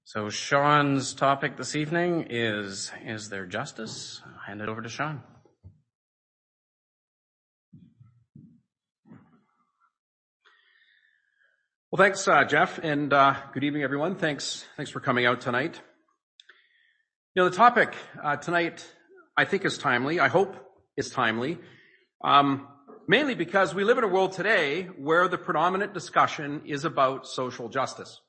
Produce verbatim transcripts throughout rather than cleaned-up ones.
So Sean's topic this evening is, is there justice? I'll hand it over to Sean. Well, thanks, uh, Jeff, and uh, good evening, everyone. Thanks, thanks for coming out tonight. You know, the topic uh, tonight, I think, is timely. I hope it's timely, um, mainly because we live in a world today where the predominant discussion is about social justice.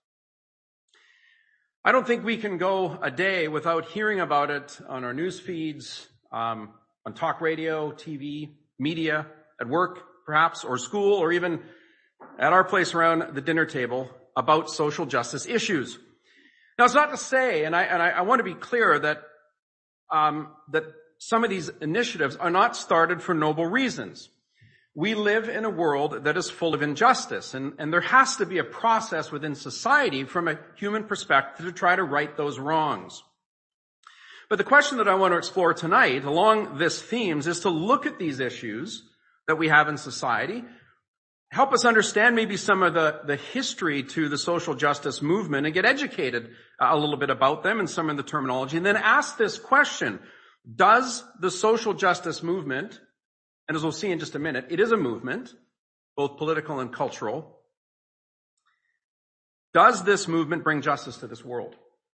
I don't think we can go a day without hearing about it on our news feeds, um, on talk radio, T V, media, at work, perhaps, or school, or even at our place around the dinner table about social justice issues. Now, it's not to say, and I, and I, I want to be clear that, um, that some of these initiatives are not started for noble reasons. We live in a world that is full of injustice, and, and there has to be a process within society from a human perspective to try to right those wrongs. But the question that I want to explore tonight along this themes is to look at these issues that we have in society, help us understand maybe some of the, the history to the social justice movement and get educated a little bit about them and some of the terminology, and then ask this question: does the social justice movement, and as we'll see in just a minute, it is a movement, both political and cultural, does this movement bring justice to this world?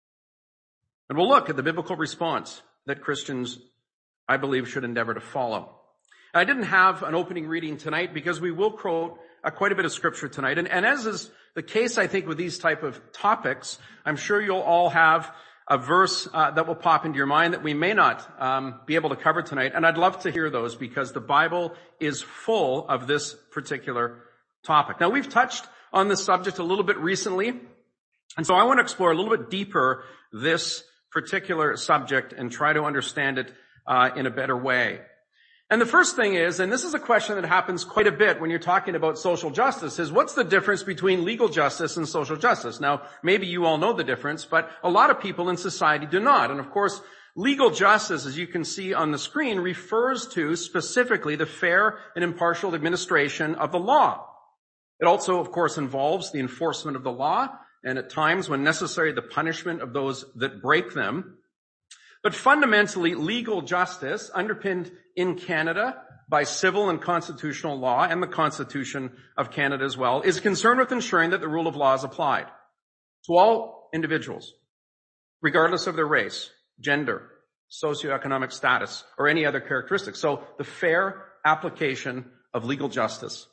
And we'll look at the biblical response that Christians, I believe, should endeavor to follow. I didn't have an opening reading tonight because we will quote uh, quite a bit of scripture tonight. And, and as is the case, I think, with these type of topics, I'm sure you'll all have a verse uh, that will pop into your mind that we may not um, be able to cover tonight. And I'd love to hear those because the Bible is full of this particular topic. Now, we've touched on this subject a little bit recently, and so I want to explore a little bit deeper this particular subject and try to understand it uh, in a better way. And the first thing is, and this is a question that happens quite a bit when you're talking about social justice, is what's the difference between legal justice and social justice? Now, maybe you all know the difference, but a lot of people in society do not. And of course, legal justice, as you can see on the screen, refers to specifically the fair and impartial administration of the law. It also, of course, involves the enforcement of the law, and at times, when necessary, the punishment of those that break them. But fundamentally, legal justice, underpinned in Canada by civil and constitutional law and the Constitution of Canada as well, is concerned with ensuring that the rule of law is applied to all individuals, regardless of their race, gender, socioeconomic status, or any other characteristics. So the fair application of legal justice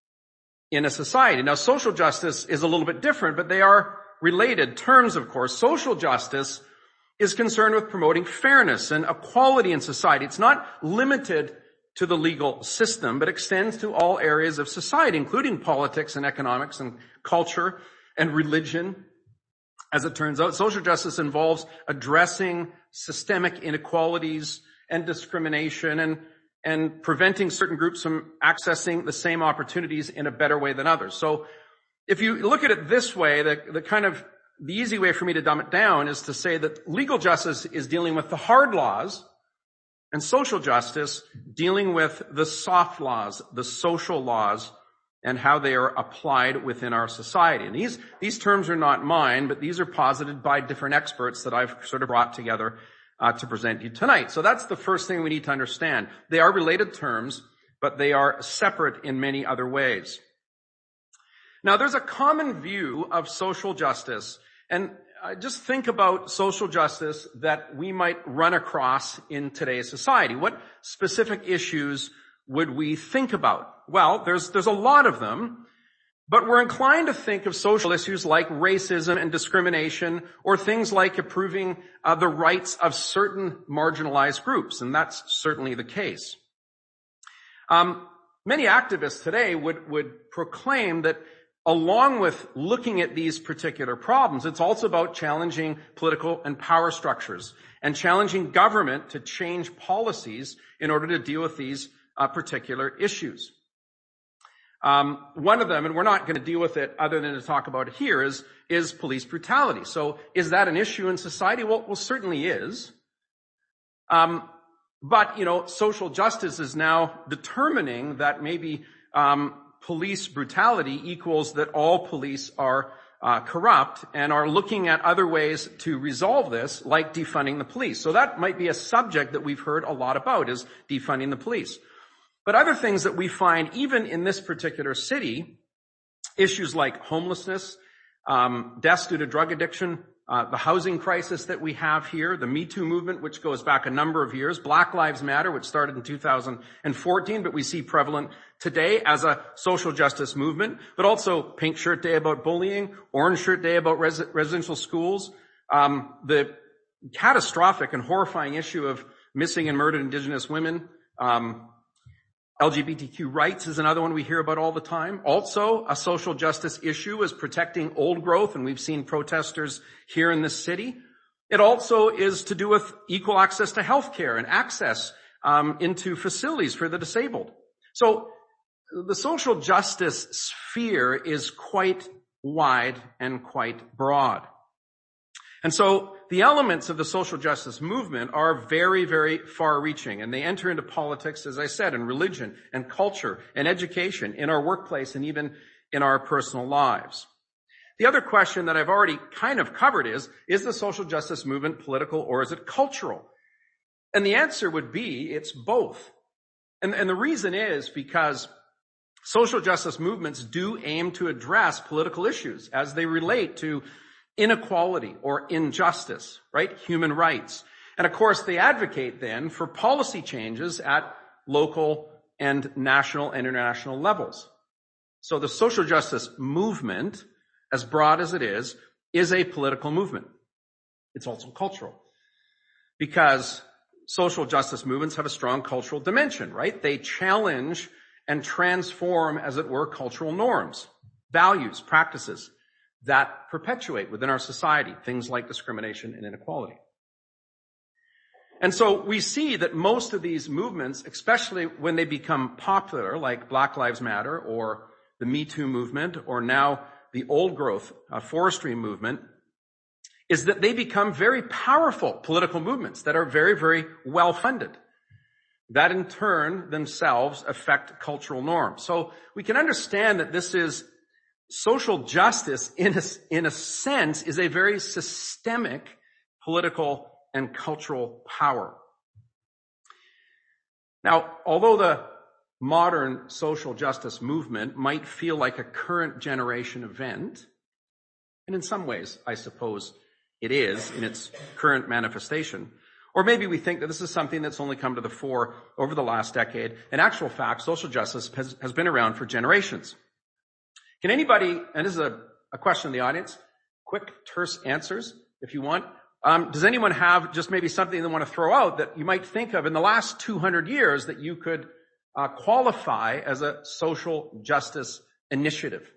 in a society. Now, social justice is a little bit different, but they are related terms, of course. Social justice is concerned with promoting fairness and equality in society. It's not limited to the legal system, but extends to all areas of society, including politics and economics and culture and religion. As it turns out, social justice involves addressing systemic inequalities and discrimination and, and preventing certain groups from accessing the same opportunities in a better way than others. So if you look at it this way, the, the kind of The easy way for me to dumb it down is to say that legal justice is dealing with the hard laws and social justice dealing with the soft laws, the social laws, and how they are applied within our society. And these, these terms are not mine, but these are posited by different experts that I've sort of brought together uh, to present you tonight. So that's the first thing we need to understand. They are related terms, but they are separate in many other ways. Now, there's a common view of social justice, and uh, just think about social justice that we might run across in today's society. What specific issues would we think about? Well, there's there's a lot of them, but we're inclined to think of social issues like racism and discrimination, or things like improving uh, the rights of certain marginalized groups, and that's certainly the case. Um, many activists today would would proclaim that along with looking at these particular problems, it's also about challenging political and power structures and challenging government to change policies in order to deal with these uh, particular issues. Um, one of them, and we're not going to deal with it other than to talk about it here, is, is police brutality. So is that an issue in society? Well, well certainly is. Um, but, you know, social justice is now determining that maybe um police brutality equals that all police are uh, corrupt and are looking at other ways to resolve this, like defunding the police. So that might be a subject that we've heard a lot about, is defunding the police. But other things that we find, even in this particular city, issues like homelessness, um, deaths due to drug addiction, uh, the housing crisis that we have here, the Me Too movement, which goes back a number of years, Black Lives Matter, which started in two thousand fourteen, but we see prevalent today as a social justice movement, but also Pink Shirt Day about bullying, Orange Shirt Day about res- residential schools, um, the catastrophic and horrifying issue of missing and murdered Indigenous women, um, L G B T Q rights is another one we hear about all the time. Also, a social justice issue is protecting old growth, and we've seen protesters here in this city. It also is to do with equal access to health care and access um, into facilities for the disabled. So the social justice sphere is quite wide and quite broad. And so the elements of the social justice movement are very, very far-reaching, and they enter into politics, as I said, and religion and culture and education, in our workplace and even in our personal lives. The other question that I've already kind of covered is, is the social justice movement political or is it cultural? And the answer would be, it's both. And, and the reason is because social justice movements do aim to address political issues as they relate to inequality or injustice, right? Human rights. And of course, they advocate then for policy changes at local and national and international levels. So the social justice movement, as broad as it is, is a political movement. It's also cultural, because social justice movements have a strong cultural dimension, right? They challenge and transform, as it were, cultural norms, values, practices that perpetuate within our society things like discrimination and inequality. And so we see that most of these movements, especially when they become popular, like Black Lives Matter or the Me Too movement, or now the old growth uh, forestry movement, is that they become very powerful political movements that are very, very well funded, that in turn themselves affect cultural norms. So we can understand that this is social justice, in a, in a sense, is a very systemic political and cultural power. Now, although the modern social justice movement might feel like a current generation event, and in some ways, I suppose it is in its current manifestation, or maybe we think that this is something that's only come to the fore over the last decade. In actual fact, social justice has, has been around for generations. Can anybody, and this is a, a question in the audience, quick, terse answers if you want. Um, does anyone have just maybe something they want to throw out that you might think of in the last two hundred years that you could uh, qualify as a social justice initiative?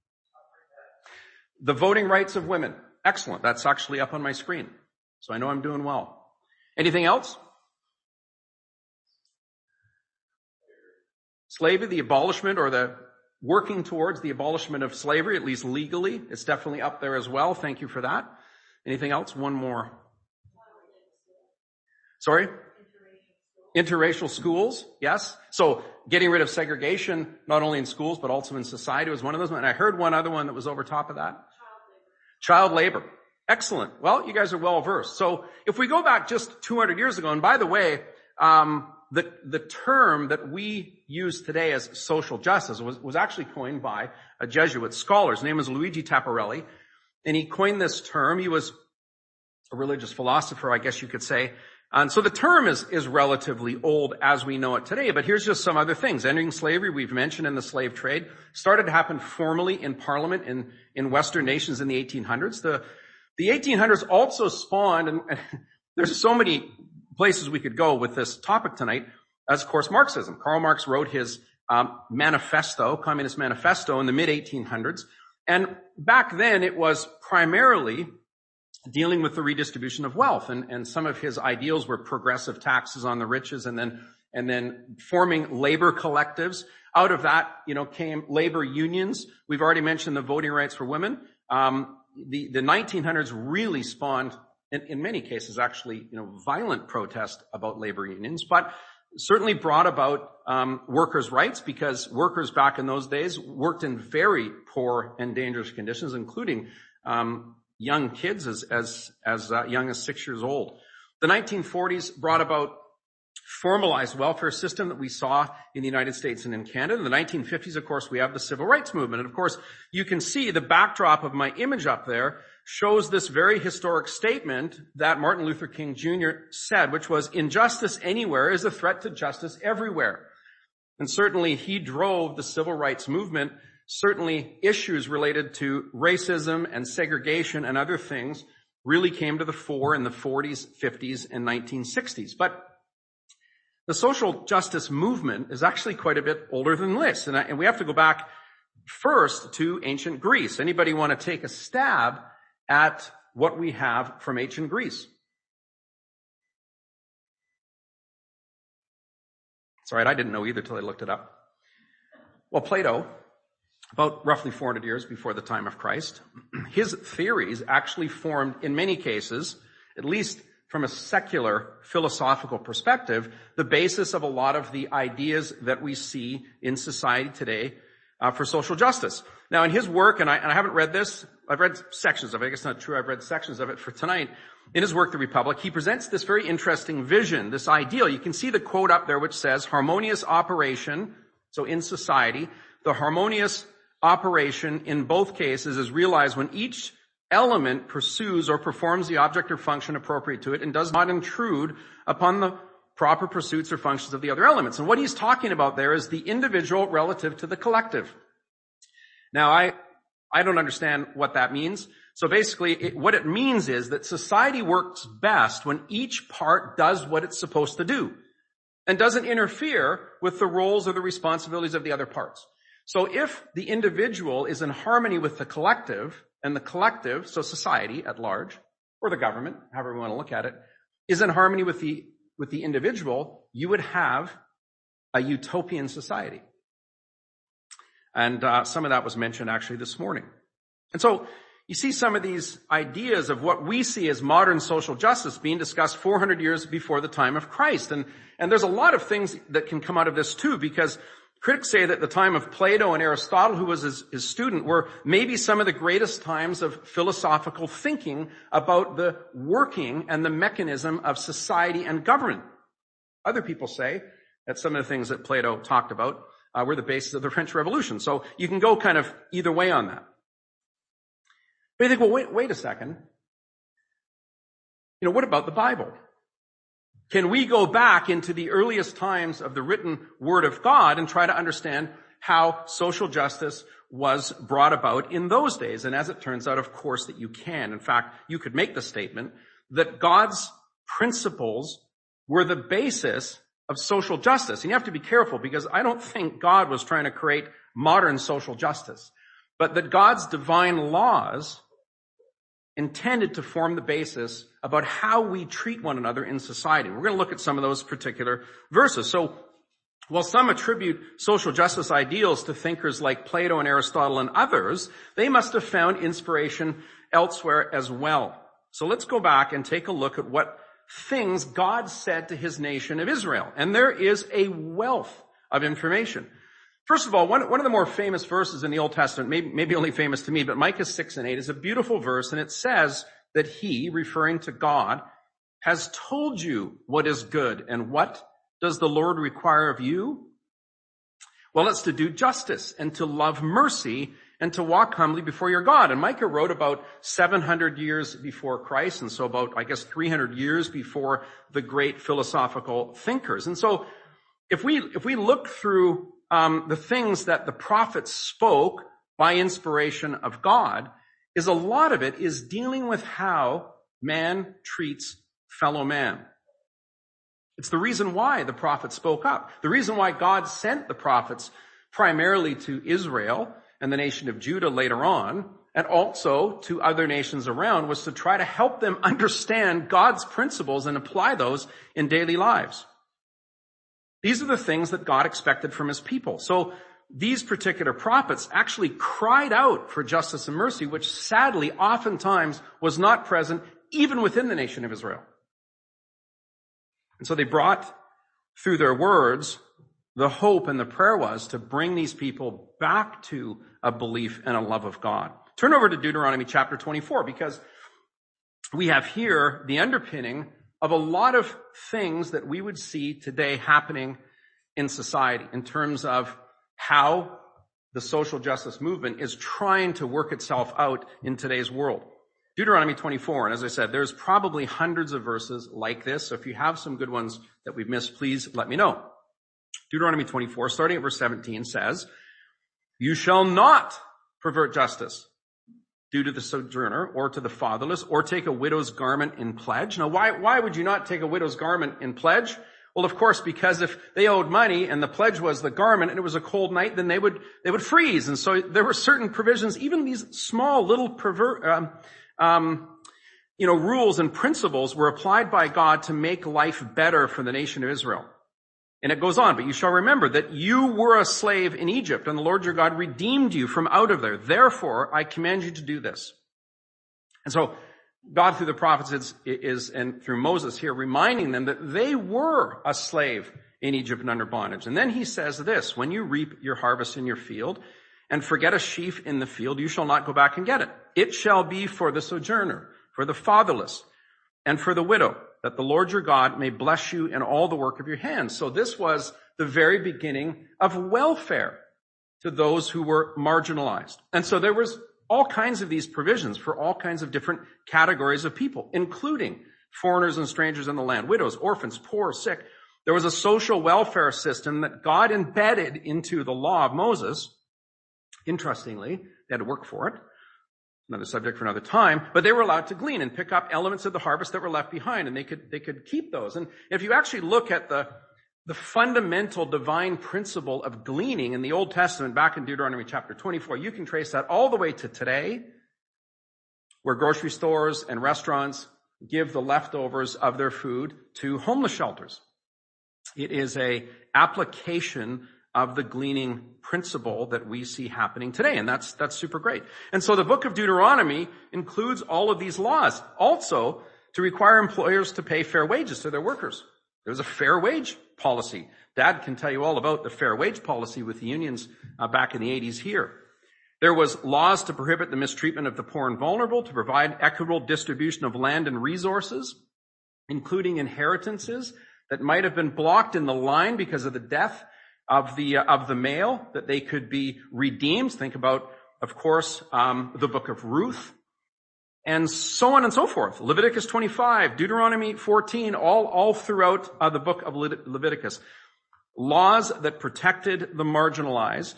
The voting rights of women. Excellent. That's actually up on my screen, so I know I'm doing well. Anything else? Slavery, the abolishment or the working towards the abolishment of slavery, at least legally. It's definitely up there as well. Thank you for that. Anything else? One more. Sorry? Interracial schools. Yes. So getting rid of segregation, not only in schools, but also in society was one of those. And I heard one other one that was over top of that. Child labor. Child labor. Excellent. Well, you guys are well versed. So if we go back just two hundred years ago, and by the way, um, The, the term that we use today as social justice was, was actually coined by a Jesuit scholar. His name is Luigi Tapparelli, and he coined this term. He was a religious philosopher, I guess you could say. And so the term is, is relatively old as we know it today, but here's just some other things. Ending slavery, we've mentioned in the slave trade, started to happen formally in Parliament in, in Western nations in the eighteen hundreds. The, the eighteen hundreds also spawned, and, and there's so many places we could go with this topic tonight, as of course Marxism. Karl Marx wrote his um, manifesto, Communist Manifesto, in the mid eighteen hundreds. And back then it was primarily dealing with the redistribution of wealth. And, and some of his ideals were progressive taxes on the riches, and then, and then forming labor collectives. Out of that, you know, came labor unions. We've already mentioned the voting rights for women. Um, the, the nineteen hundreds really spawned, In, in many cases, actually, you know, violent protest about labor unions. But certainly brought about um, workers' rights, because workers back in those days worked in very poor and dangerous conditions, including um, young kids as as as uh, young as six years old. The nineteen forties brought about formalized welfare system that we saw in the United States and in Canada. In the nineteen fifties, of course, we have the civil rights movement. And of course, you can see the backdrop of my image up there shows this very historic statement that Martin Luther King Junior said, which was, "Injustice anywhere is a threat to justice everywhere." And certainly he drove the civil rights movement. Certainly issues related to racism and segregation and other things really came to the fore in the forties, fifties, and nineteen sixties. But the social justice movement is actually quite a bit older than this. And, I, and we have to go back first to ancient Greece. Anybody want to take a stab at what we have from ancient Greece? It's all right, I didn't know either till I looked it up. Well, Plato, about roughly four hundred years before the time of Christ, his theories actually formed, in many cases, at least from a secular philosophical perspective, the basis of a lot of the ideas that we see in society today uh, for social justice. Now, in his work, and I, and I haven't read this, I've read sections of it, I guess it's not true, I've read sections of it for tonight. In his work, The Republic, he presents this very interesting vision, this ideal. You can see the quote up there which says, harmonious operation, so in society, the harmonious operation in both cases is realized when each element pursues or performs the object or function appropriate to it and does not intrude upon the proper pursuits or functions of the other elements. And what he's talking about there is the individual relative to the collective. Now, I, I don't understand what that means. So basically, it, what it means is that society works best when each part does what it's supposed to do and doesn't interfere with the roles or the responsibilities of the other parts. So if the individual is in harmony with the collective, and the collective, so society at large, or the government, however we want to look at it, is in harmony with the, with the individual, you would have a utopian society. And uh, some of that was mentioned actually this morning. And so you see some of these ideas of what we see as modern social justice being discussed four hundred years before the time of Christ. And, and there's a lot of things that can come out of this too, because critics say that the time of Plato and Aristotle, who was his, his student, were maybe some of the greatest times of philosophical thinking about the working and the mechanism of society and government. Other people say that some of the things that Plato talked about uh, were the basis of the French Revolution. So you can go kind of either way on that. But you think, well, wait, wait a second. You know, what about the Bible? Can we go back into the earliest times of the written Word of God and try to understand how social justice was brought about in those days? And as it turns out, of course, that you can. In fact, you could make the statement that God's principles were the basis of social justice. And you have to be careful, because I don't think God was trying to create modern social justice, but that God's divine laws intended to form the basis about how we treat one another in society. We're going to look at some of those particular verses. So while some attribute social justice ideals to thinkers like Plato and Aristotle and others, they must have found inspiration elsewhere as well. So let's go back and take a look at what things God said to his nation of Israel. And there is a wealth of information. First of all, one, one of the more famous verses in the Old Testament, maybe, maybe only famous to me, but Micah six and eight is a beautiful verse, and it says that he, referring to God, has told you what is good. And what does the Lord require of you? Well, it's to do justice and to love mercy and to walk humbly before your God. And Micah wrote about seven hundred years before Christ, and so about, I guess, three hundred years before the great philosophical thinkers. And so if we, if we look through Um, the things that the prophets spoke by inspiration of God, is a lot of it is dealing with how man treats fellow man. It's the reason why the prophets spoke up. The reason why God sent the prophets primarily to Israel and the nation of Judah later on, and also to other nations around, was to try to help them understand God's principles and apply those in daily lives. These are the things that God expected from his people. So these particular prophets actually cried out for justice and mercy, which sadly oftentimes was not present even within the nation of Israel. And so they brought through their words, the hope and the prayer was to bring these people back to a belief and a love of God. Turn over to Deuteronomy chapter twenty-four, because we have here the underpinning of a lot of things that we would see today happening in society in terms of how the social justice movement is trying to work itself out in today's world. Deuteronomy twenty-four, and as I said, there's probably hundreds of verses like this, so if you have some good ones that we've missed, please let me know. Deuteronomy twenty-four, starting at verse seventeen, says, "You shall not pervert justice due to the sojourner or to the fatherless, or take a widow's garment in pledge." Now, why, why would you not take a widow's garment in pledge? Well, of course, because if they owed money and the pledge was the garment and it was a cold night, then they would, they would freeze. And so there were certain provisions, even these small little pervert, um, um, you know, rules and principles were applied by God to make life better for the nation of Israel. And it goes on, "But you shall remember that you were a slave in Egypt, and the Lord your God redeemed you from out of there. Therefore, I command you to do this." And so God, through the prophets, is, is, and through Moses here, reminding them that they were a slave in Egypt and under bondage. And then he says this, "When you reap your harvest in your field and forget a sheaf in the field, you shall not go back and get it. It shall be for the sojourner, for the fatherless, and for the widow, that the Lord your God may bless you in all the work of your hands." So this was the very beginning of welfare to those who were marginalized. And so there was all kinds of these provisions for all kinds of different categories of people, including foreigners and strangers in the land, widows, orphans, poor, sick. There was a social welfare system that God embedded into the law of Moses. Interestingly, they had to work for it. Another subject for another time, but they were allowed to glean and pick up elements of the harvest that were left behind, and they could, they could keep those. And if you actually look at the, the fundamental divine principle of gleaning in the Old Testament, back in Deuteronomy chapter twenty-four, you can trace that all the way to today, where grocery stores and restaurants give the leftovers of their food to homeless shelters. It is a application of the gleaning principle that we see happening today. And that's, that's super great. And so the book of Deuteronomy includes all of these laws. Also, to require employers to pay fair wages to their workers. There's a fair wage policy. Dad can tell you all about the fair wage policy with the unions uh, back in the eighties here. There was laws to prohibit the mistreatment of the poor and vulnerable, to provide equitable distribution of land and resources, including inheritances that might have been blocked in the line because of the death of the, uh, of the male, that they could be redeemed. Think about, of course, um, the book of Ruth, and so on and so forth. Leviticus twenty-five, Deuteronomy fourteen, all, all throughout uh, the book of Le- Leviticus. Laws that protected the marginalized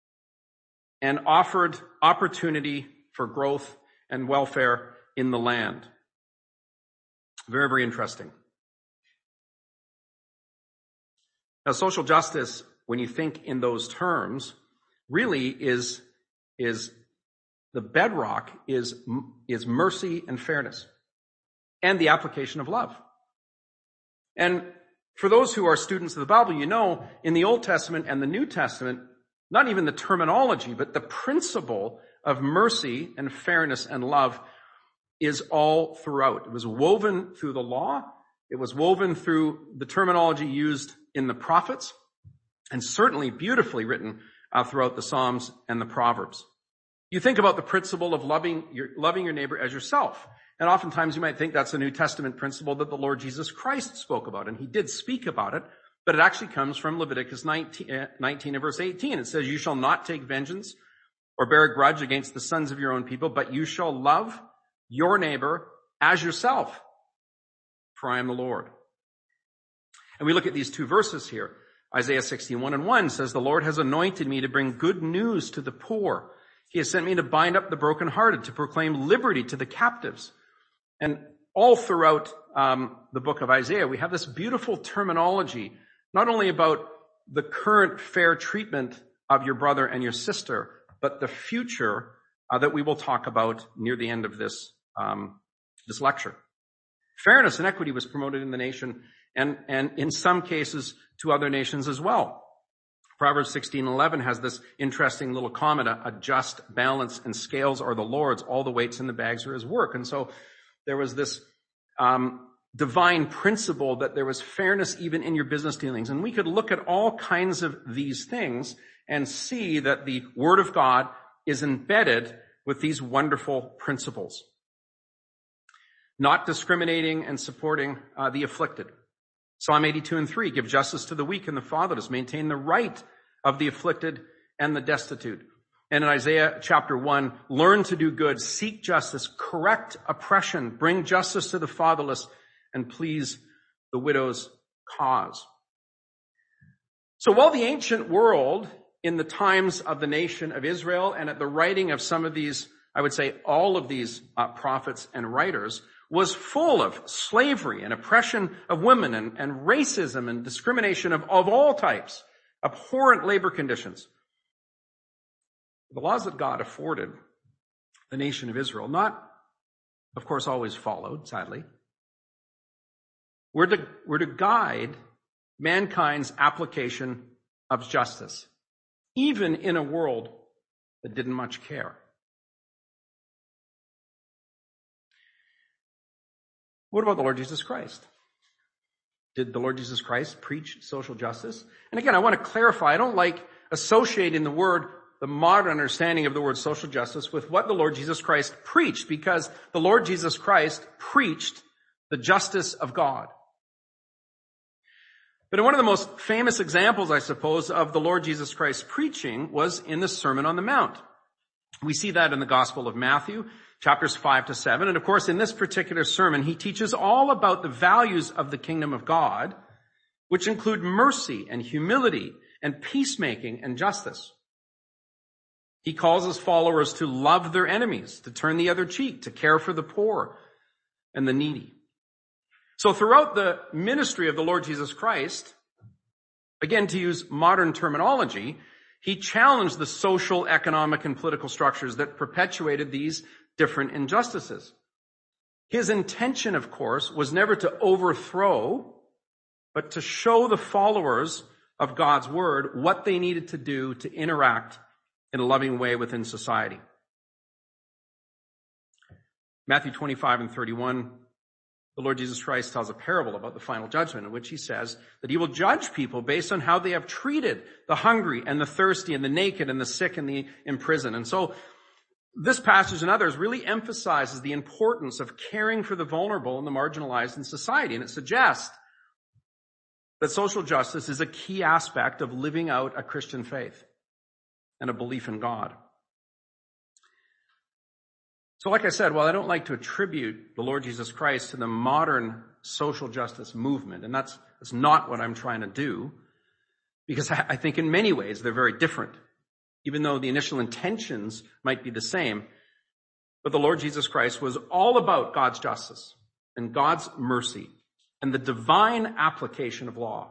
and offered opportunity for growth and welfare in the land. Very, very interesting. Now, social justice, when you think in those terms, really is, is the bedrock is, is mercy and fairness and the application of love. And for those who are students of the Bible, you know, in the Old Testament and the New Testament, not even the terminology, but the principle of mercy and fairness and love is all throughout. It was woven through the law. It was woven through the terminology used in the prophets, and certainly beautifully written uh, throughout the Psalms and the Proverbs. You think about the principle of loving your, loving your neighbor as yourself. And oftentimes you might think that's a New Testament principle that the Lord Jesus Christ spoke about. And he did speak about it, but it actually comes from Leviticus nineteen, nineteen and verse eighteen. It says, "You shall not take vengeance or bear a grudge against the sons of your own people, but you shall love your neighbor as yourself, for I am the Lord." And we look at these two verses here. Isaiah sixty-one and one says, "The Lord has anointed me to bring good news to the poor. He has sent me to bind up the brokenhearted, to proclaim liberty to the captives." And all throughout um, the book of Isaiah, we have this beautiful terminology, not only about the current fair treatment of your brother and your sister, but the future uh, that we will talk about near the end of this, um, this lecture. Fairness and equity was promoted in the nation, and, and in some cases to other nations as well. Proverbs sixteen eleven has this interesting little comment, a, a just balance and scales are the Lord's, all the weights in the bags are his work. And so there was this um, divine principle that there was fairness even in your business dealings. And we could look at all kinds of these things and see that the Word of God is embedded with these wonderful principles. Not discriminating and supporting uh, the afflicted. Psalm eighty-two and three, give justice to the weak and the fatherless, maintain the right of the afflicted and the destitute. And in Isaiah chapter one, learn to do good, seek justice, correct oppression, bring justice to the fatherless, and please the widow's cause. So while the ancient world, in the times of the nation of Israel and at the writing of some of these, I would say all of these uh, prophets and writers, was full of slavery and oppression of women and, and racism and discrimination of, of all types, abhorrent labor conditions. The laws that God afforded the nation of Israel, not, of course, always followed, sadly, were to, were to guide mankind's application of justice, even in a world that didn't much care. What about the Lord Jesus Christ? Did the Lord Jesus Christ preach social justice? And again, I want to clarify, I don't like associating the word, the modern understanding of the word social justice with what the Lord Jesus Christ preached, because the Lord Jesus Christ preached the justice of God. But one of the most famous examples, I suppose, of the Lord Jesus Christ preaching was in the Sermon on the Mount. We see that in the Gospel of Matthew, chapters five to seven. And of course, in this particular sermon, he teaches all about the values of the kingdom of God, which include mercy and humility and peacemaking and justice. He calls his followers to love their enemies, to turn the other cheek, to care for the poor and the needy. So throughout the ministry of the Lord Jesus Christ, again, to use modern terminology, he challenged the social, economic, and political structures that perpetuated these different injustices. His intention, of course, was never to overthrow, but to show the followers of God's word what they needed to do to interact in a loving way within society. Matthew twenty-five and thirty-one, the Lord Jesus Christ tells a parable about the final judgment in which he says that he will judge people based on how they have treated the hungry and the thirsty and the naked and the sick and the imprisoned. And so this passage and others really emphasizes the importance of caring for the vulnerable and the marginalized in society. And it suggests that social justice is a key aspect of living out a Christian faith and a belief in God. So like I said, while I don't like to attribute the Lord Jesus Christ to the modern social justice movement, and that's, that's not what I'm trying to do, because I, I think in many ways they're very different, even though the initial intentions might be the same. But the Lord Jesus Christ was all about God's justice and God's mercy and the divine application of law.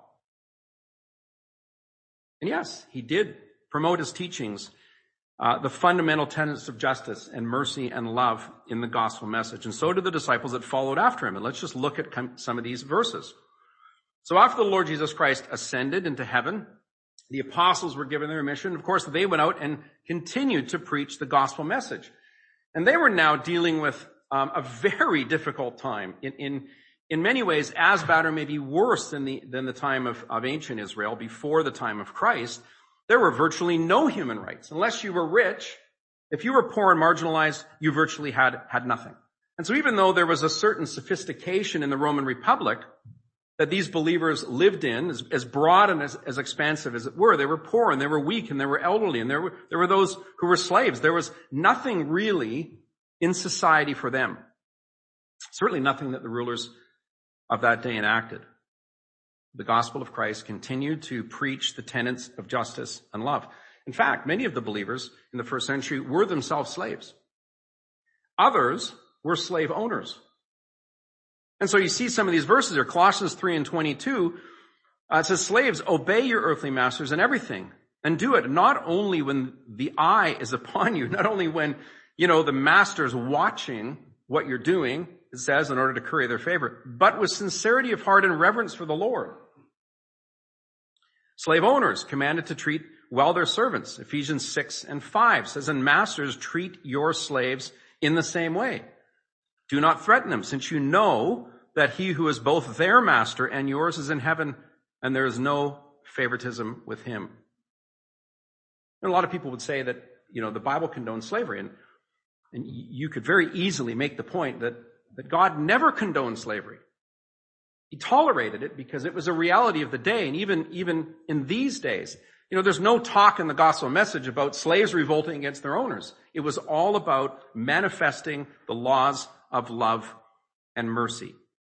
And yes, he did promote his teachings, uh, the fundamental tenets of justice and mercy and love in the gospel message. And so did the disciples that followed after him. And let's just look at some of these verses. So after the Lord Jesus Christ ascended into heaven, the apostles were given their mission. Of course, they went out and continued to preach the gospel message. And they were now dealing with um, a very difficult time. In, in, in many ways, as bad or maybe worse than the, than the time of, of ancient Israel, before the time of Christ. There were virtually no human rights. Unless you were rich, if you were poor and marginalized, you virtually had, had nothing. And so even though there was a certain sophistication in the Roman Republic that these believers lived in, as, as broad and as, as expansive as it were, they were poor and they were weak and they were elderly and there were, there were those who were slaves. There was nothing really in society for them. Certainly nothing that the rulers of that day enacted. The gospel of Christ continued to preach the tenets of justice and love. In fact, many of the believers in the first century were themselves slaves. Others were slave owners. And so you see some of these verses here, Colossians three and twenty-two, uh, it says, slaves, obey your earthly masters in everything, and do it not only when the eye is upon you, not only when, you know, the master's watching what you're doing, it says, in order to curry their favor, but with sincerity of heart and reverence for the Lord. Slave owners commanded to treat well their servants. Ephesians six and five says, and masters, treat your slaves in the same way. Do not threaten them, since you know that he who is both their master and yours is in heaven, and there is no favoritism with him. And a lot of people would say that, you know, the Bible condones slavery, and, and you could very easily make the point that, that God never condoned slavery. He tolerated it because it was a reality of the day, and even, even in these days, you know, there's no talk in the gospel message about slaves revolting against their owners. It was all about manifesting the laws of love and mercy.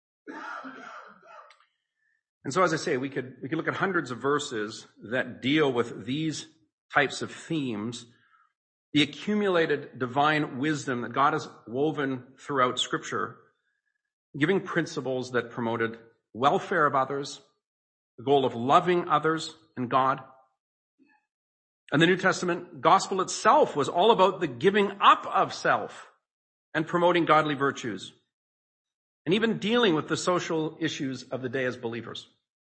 And so, as I say, we could, we could look at hundreds of verses that deal with these types of themes, the accumulated divine wisdom that God has woven throughout Scripture, giving principles that promoted welfare of others, the goal of loving others and God. And the New Testament gospel itself was all about the giving up of self and promoting godly virtues, and even dealing with the social issues of the day as believers.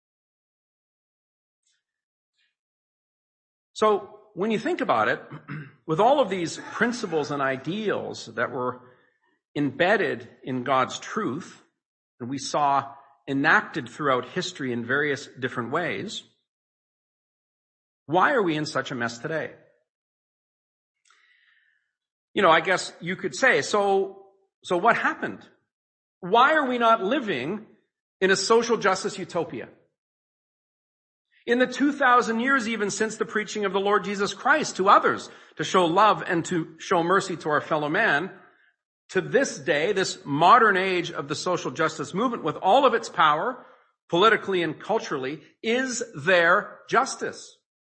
So when you think about it, with all of these principles and ideals that were embedded in God's truth, and we saw enacted throughout history in various different ways, why are we in such a mess today? You know, I guess you could say, so, so what happened? Why are we not living in a social justice utopia? In the two thousand years even since the preaching of the Lord Jesus Christ to others, to show love and to show mercy to our fellow man, to this day, this modern age of the social justice movement, with all of its power, politically and culturally, is there justice?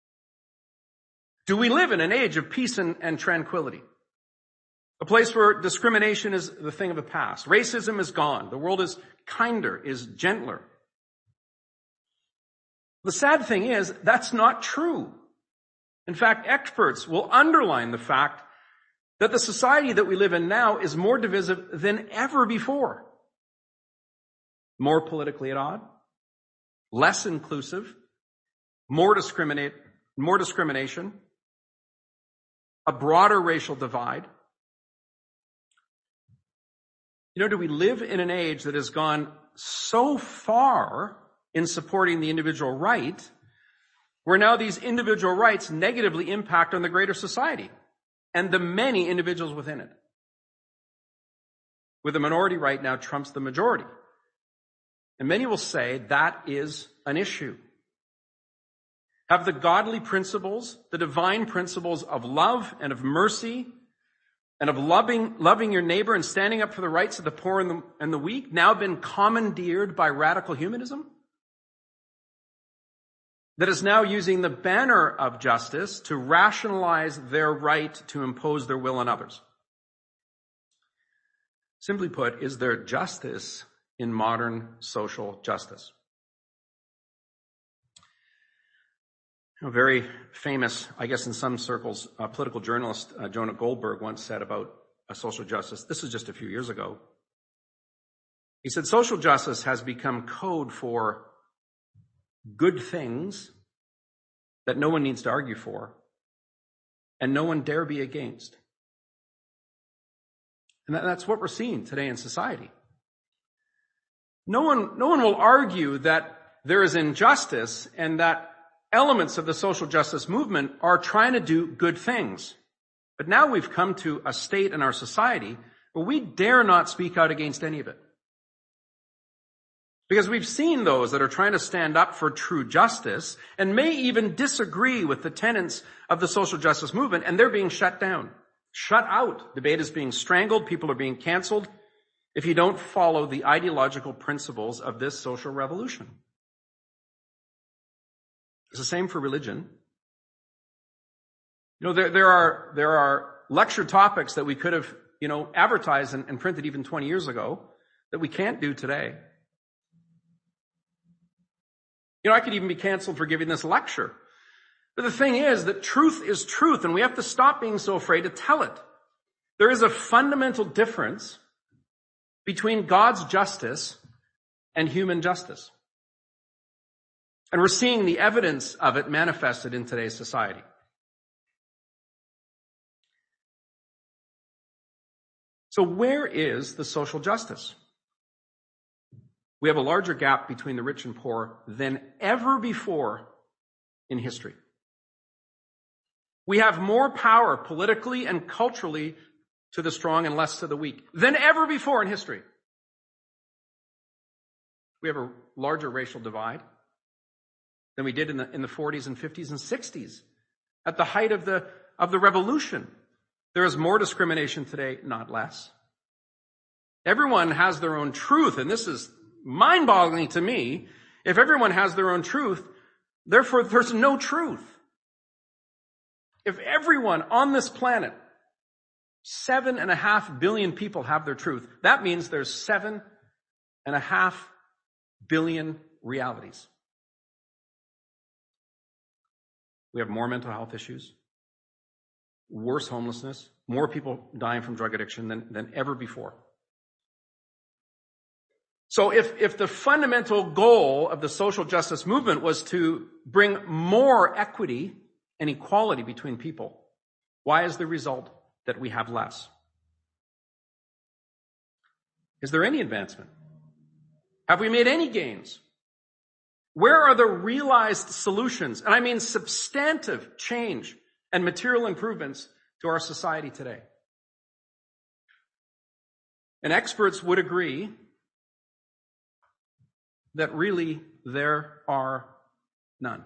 Do we live in an age of peace and, and tranquility? A place where discrimination is the thing of the past. Racism is gone. The world is kinder, is gentler. The sad thing is, that's not true. In fact, experts will underline the fact that the society that we live in now is more divisive than ever before. More politically at odds, less inclusive, more discriminate, more discrimination, a broader racial divide. You know, do we live in an age that has gone so far in supporting the individual right, where now these individual rights negatively impact on the greater society and the many individuals within it? With the minority right now trumps the majority. And many will say that is an issue. Have the godly principles, the divine principles of love and of mercy and of loving, loving your neighbor and standing up for the rights of the poor and the, and the weak now been commandeered by radical humanism? That is now using the banner of justice to rationalize their right to impose their will on others. Simply put, is there justice in modern social justice? A very famous, I guess in some circles, uh, political journalist uh, Jonah Goldberg once said about uh, social justice, this is just a few years ago. He said, social justice has become code for good things that no one needs to argue for and no one dare be against. And that, that's what we're seeing today in society. No one, no one will argue that there is injustice and that elements of the social justice movement are trying to do good things. But now we've come to a state in our society where we dare not speak out against any of it. Because we've seen those that are trying to stand up for true justice and may even disagree with the tenets of the social justice movement, and they're being shut down, shut out. Debate is being strangled. People are being canceled if you don't follow the ideological principles of this social revolution. It's the same for religion. You know, there, there are, there are lecture topics that we could have, you know, advertised and, and printed even twenty years ago that we can't do today. You know, I could even be canceled for giving this lecture. But the thing is that truth is truth, and we have to stop being so afraid to tell it. There is a fundamental difference between God's justice and human justice. And we're seeing the evidence of it manifested in today's society. So where is the social justice? We have a larger gap between the rich and poor than ever before in history. We have more power politically and culturally to the strong and less to the weak than ever before in history. We have a larger racial divide than we did in the, in the forties and fifties and sixties. At the height of the, of the revolution, there is more discrimination today, not less. Everyone has their own truth, and this is mind-boggling to me. If everyone has their own truth, therefore there's no truth. If everyone on this planet, seven and a half billion people have their truth, that means there's seven and a half billion realities. We have more mental health issues, worse homelessness, more people dying from drug addiction than, than ever before. So if, if the fundamental goal of the social justice movement was to bring more equity and equality between people, why is the result that we have less? Is there any advancement? Have we made any gains? Where are the realized solutions? And I mean substantive change and material improvements to our society today. And experts would agree that really there are none.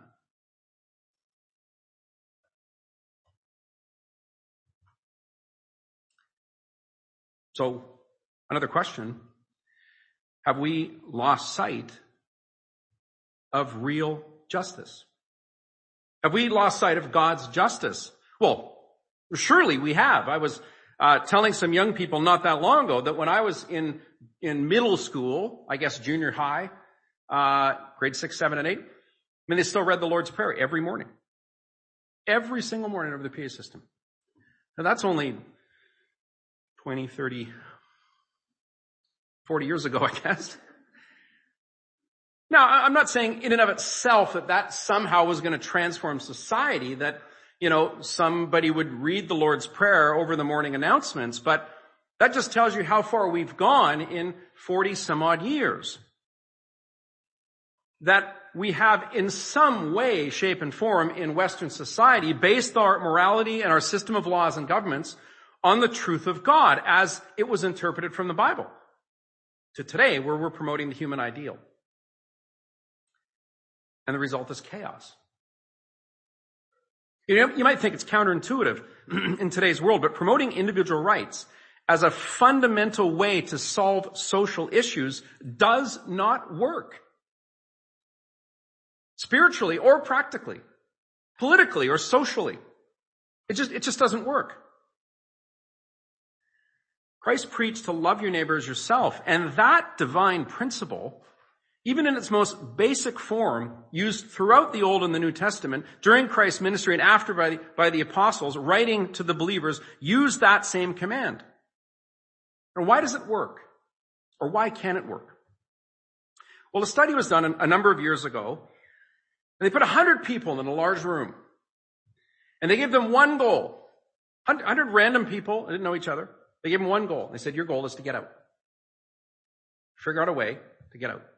So, another question, have we lost sight of real justice? Have we lost sight of God's justice? Well, surely we have. I was uh, telling some young people not that long ago that when I was in, in middle school, I guess junior high, uh, grade six, seven, and eight, I mean, they still read the Lord's Prayer every morning. Every single morning over the P A system. Now that's only twenty, thirty, forty years ago, I guess. Now, I'm not saying in and of itself that that somehow was going to transform society, that, you know, somebody would read the Lord's Prayer over the morning announcements, but that just tells you how far we've gone in forty some odd years. That we have in some way, shape, and form in Western society based our morality and our system of laws and governments on the truth of God as it was interpreted from the Bible, to today where we're promoting the human ideal. And the result is chaos. You know, you might think it's counterintuitive in today's world, but promoting individual rights as a fundamental way to solve social issues does not work. Spiritually or practically, politically or socially. It just, it just doesn't work. Christ preached to love your neighbor as yourself, and that divine principle, even in its most basic form, used throughout the Old and the New Testament, during Christ's ministry and after by the, by the apostles, writing to the believers, used that same command. And why does it work? Or why can it work? Well, a study was done a number of years ago, and they put one hundred people in a large room, and they gave them one goal. one hundred random people, they didn't know each other. They gave them one goal. They said, your goal is to get out. Figure out a way to get out.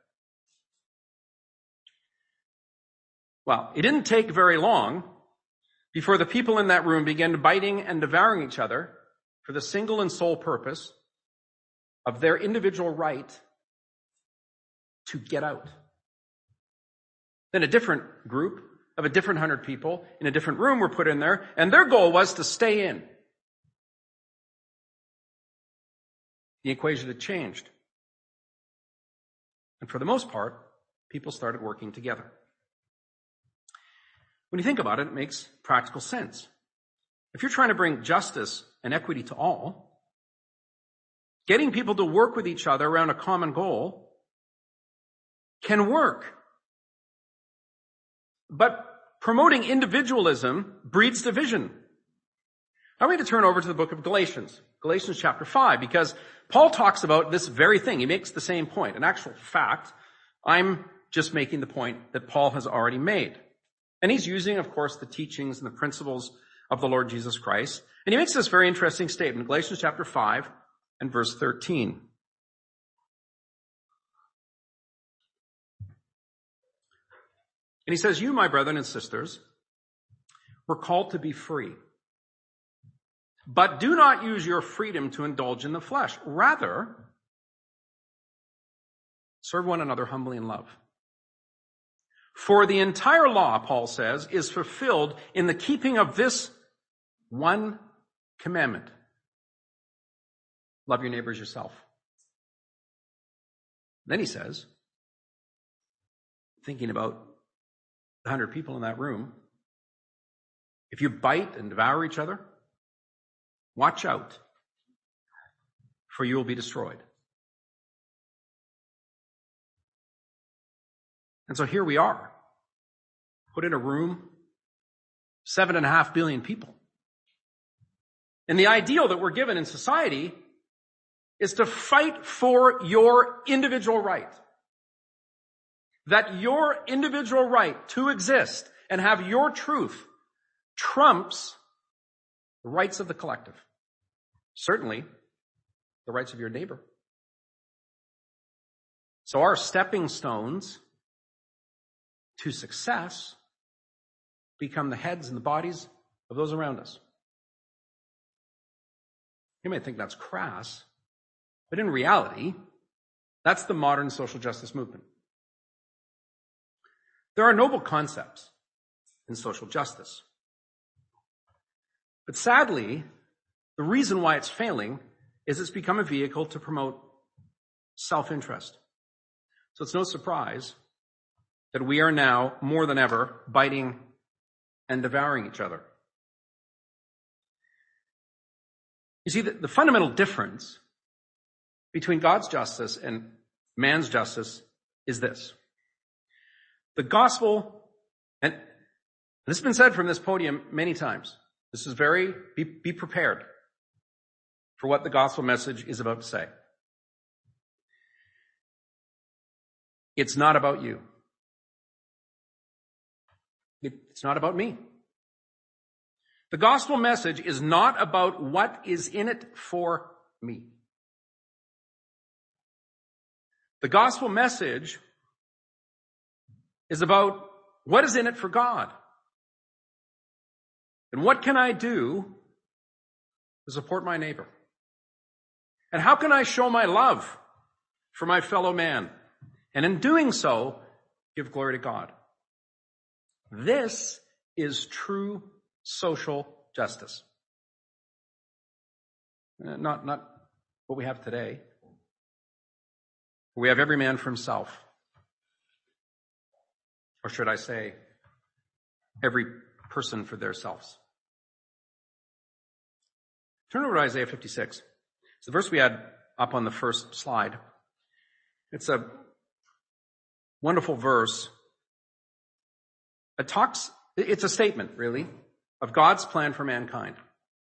Well, it didn't take very long before the people in that room began biting and devouring each other for the single and sole purpose of their individual right to get out. Then a different group of a different hundred people in a different room were put in there, and their goal was to stay in. The equation had changed. And for the most part, people started working together. When you think about it, it makes practical sense. If you're trying to bring justice and equity to all, getting people to work with each other around a common goal can work. But promoting individualism breeds division. I'm going to turn over to the book of Galatians, Galatians chapter five, because Paul talks about this very thing. He makes the same point. In actual fact, I'm just making the point that Paul has already made. And he's using, of course, the teachings and the principles of the Lord Jesus Christ. And he makes this very interesting statement, Galatians chapter five and verse thirteen. And he says, you, my brethren and sisters, were called to be free. But do not use your freedom to indulge in the flesh. Rather, serve one another humbly in love. For the entire law, Paul says, is fulfilled in the keeping of this one commandment. Love your neighbor as yourself. Then he says, thinking about the hundred people in that room, if you bite and devour each other, watch out, for you will be destroyed. And so here we are, put in a room, seven and a half billion people. And the ideal that we're given in society is to fight for your individual right. That your individual right to exist and have your truth trumps the rights of the collective. Certainly, the rights of your neighbor. So our stepping stones to success become the heads and the bodies of those around us. You may think that's crass, but in reality, that's the modern social justice movement. There are noble concepts in social justice. But sadly, the reason why it's failing is it's become a vehicle to promote self-interest. So it's no surprise that we are now, more than ever, biting and devouring each other. You see, the, the fundamental difference between God's justice and man's justice is this. The gospel, and this has been said from this podium many times. This is very, be, be prepared for what the gospel message is about to say. It's not about you. It, it's not about me. The gospel message is not about what is in it for me. The gospel message is about what is in it for God. And what can I do to support my neighbor? And how can I show my love for my fellow man? And in doing so, give glory to God. This is true social justice. Not, not what we have today. We have every man for himself. Or should I say, every person for themselves. Turn over to Isaiah fifty-six. It's the verse we had up on the first slide. It's a wonderful verse. It talks, it's a statement, really, of God's plan for mankind.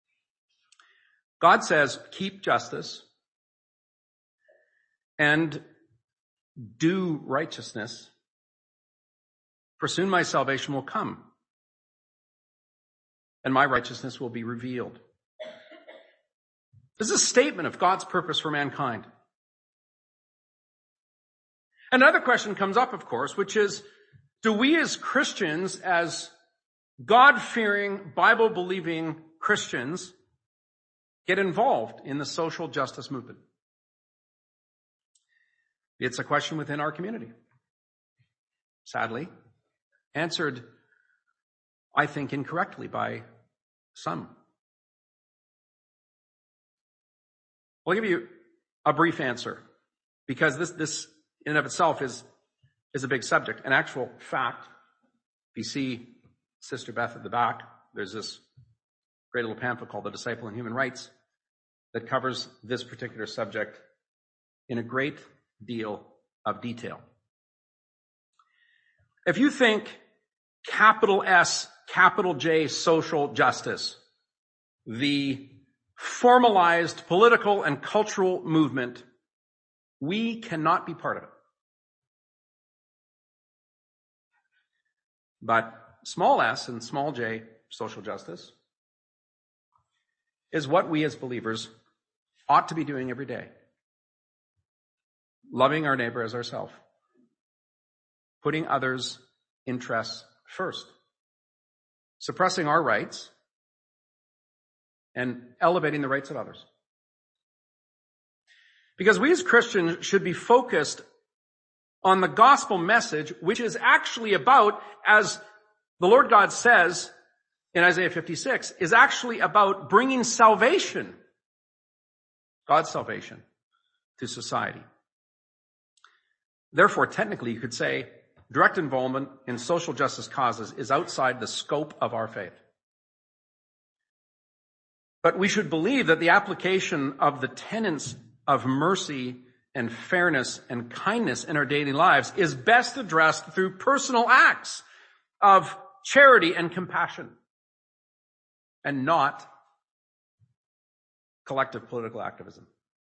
God says, keep justice and do righteousness, for soon my salvation will come, and my righteousness will be revealed. This is a statement of God's purpose for mankind. Another question comes up, of course, which is, do we as Christians, as God-fearing, Bible-believing Christians, get involved in the social justice movement? It's a question within our community. Sadly, answered, I think, incorrectly by some. I'll give you a brief answer, because this, this in and of itself is, is a big subject. An actual fact, if you see Sister Beth at the back, there's this great little pamphlet called The Disciple in Human Rights that covers this particular subject in a great deal of detail. If you think capital S, capital J social justice, the formalized political and cultural movement, we cannot be part of it. But small s and small j social justice is what we as believers ought to be doing every day. Loving our neighbor as ourselves. Putting others interests first, suppressing our rights and elevating the rights of others. Because we as Christians should be focused on the gospel message, which is actually about, as the Lord God says in Isaiah fifty-six, is actually about bringing salvation, God's salvation, to society. Therefore, technically, you could say direct involvement in social justice causes is outside the scope of our faith. But we should believe that the application of the tenets of mercy and fairness and kindness in our daily lives is best addressed through personal acts of charity and compassion, and not collective political activism.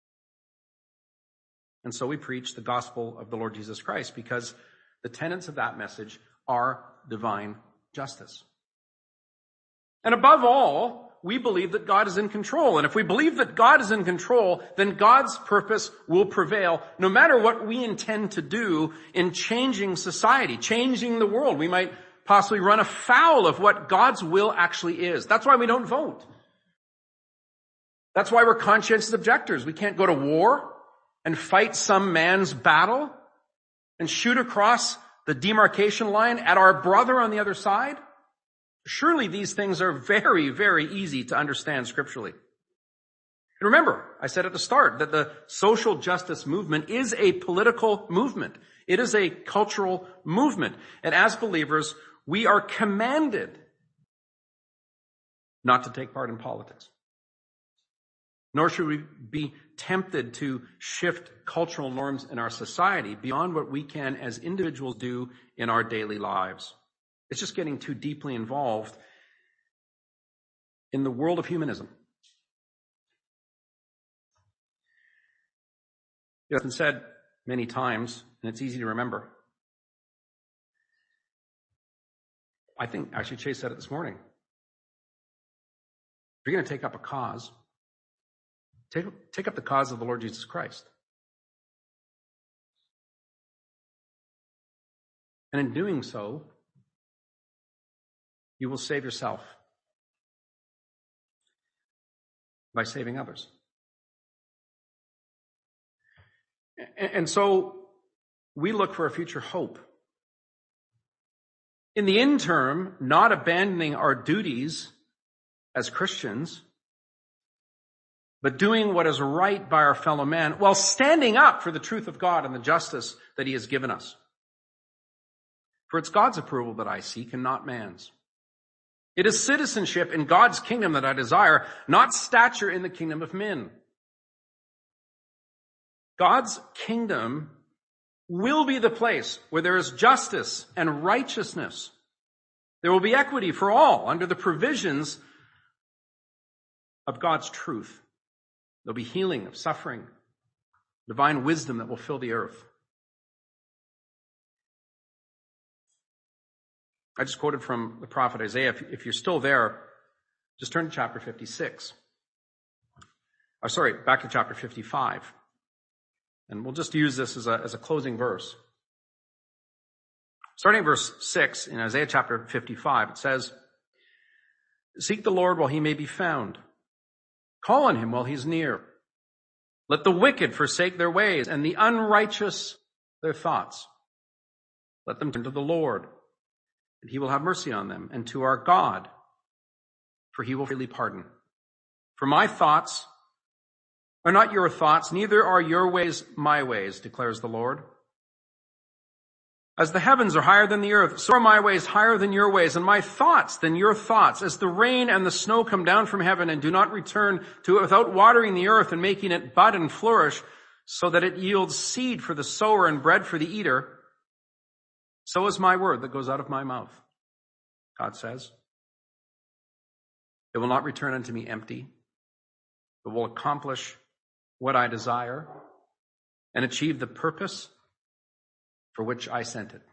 And so we preach the gospel of the Lord Jesus Christ, because the tenets of that message are divine justice. And above all, we believe that God is in control. And if we believe that God is in control, then God's purpose will prevail no matter what we intend to do in changing society, changing the world. We might possibly run afoul of what God's will actually is. That's why we don't vote. That's why we're conscientious objectors. We can't go to war and fight some man's battle and shoot across the demarcation line at our brother on the other side. Surely these things are very, very easy to understand scripturally. And remember, I said at the start that the social justice movement is a political movement. It is a cultural movement. And as believers, we are commanded not to take part in politics. Nor should we be tempted to shift cultural norms in our society beyond what we can as individuals do in our daily lives. It's just getting too deeply involved in the world of humanism. It's been said many times, and it's easy to remember. I think, actually, Chase said it this morning. If you're going to take up a cause, take, take up the cause of the Lord Jesus Christ. And in doing so, you will save yourself by saving others. And so we look for a future hope. In the interim, not abandoning our duties as Christians, but doing what is right by our fellow man while standing up for the truth of God and the justice that he has given us. For it's God's approval that I seek and not man's. It is citizenship in God's kingdom that I desire, not stature in the kingdom of men. God's kingdom will be the place where there is justice and righteousness. There will be equity for all under the provisions of God's truth. There'll be healing of suffering, divine wisdom that will fill the earth. I just quoted from the prophet Isaiah. If you're still there, just turn to chapter fifty-six. Oh, sorry, back to chapter fifty-five. And we'll just use this as a, as a closing verse. Starting at verse six in Isaiah chapter fifty-five, it says, "Seek the Lord while he may be found. Call on him while he's near. Let the wicked forsake their ways and the unrighteous their thoughts. Let them turn to the Lord, and he will have mercy on them, and to our God, for he will freely pardon. For my thoughts are not your thoughts, neither are your ways my ways, declares the Lord. As the heavens are higher than the earth, so are my ways higher than your ways, and my thoughts than your thoughts. As the rain and the snow come down from heaven and do not return to it without watering the earth and making it bud and flourish, so that it yields seed for the sower and bread for the eater, so is my word that goes out of my mouth," God says. "It will not return unto me empty, but will accomplish what I desire and achieve the purpose for which I sent it.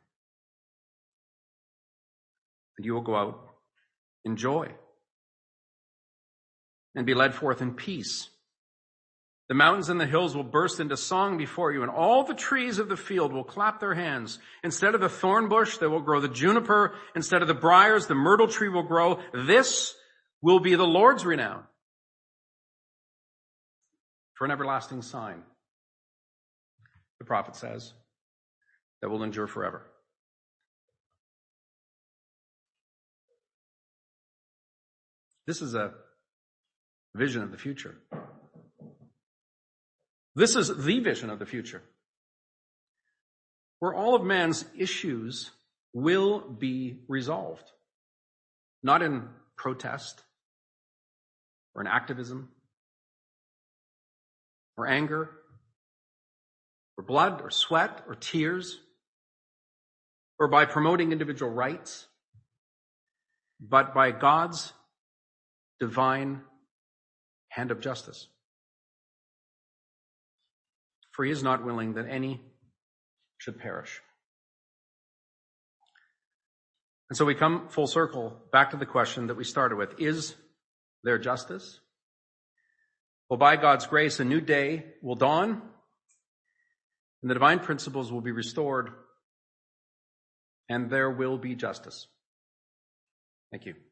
And you will go out in joy and be led forth in peace. The mountains and the hills will burst into song before you, and all the trees of the field will clap their hands. Instead of the thorn bush, there will grow the juniper. Instead of the briars, the myrtle tree will grow. This will be the Lord's renown for an everlasting sign, the prophet says, that will endure forever. This is a vision of the future. This is the vision of the future, where all of man's issues will be resolved, not in protest or in activism or anger or blood or sweat or tears or by promoting individual rights, but by God's divine hand of justice. For he is not willing that any should perish. And so we come full circle back to the question that we started with. Is there justice? Well, by God's grace, a new day will dawn, and the divine principles will be restored, and there will be justice. Thank you.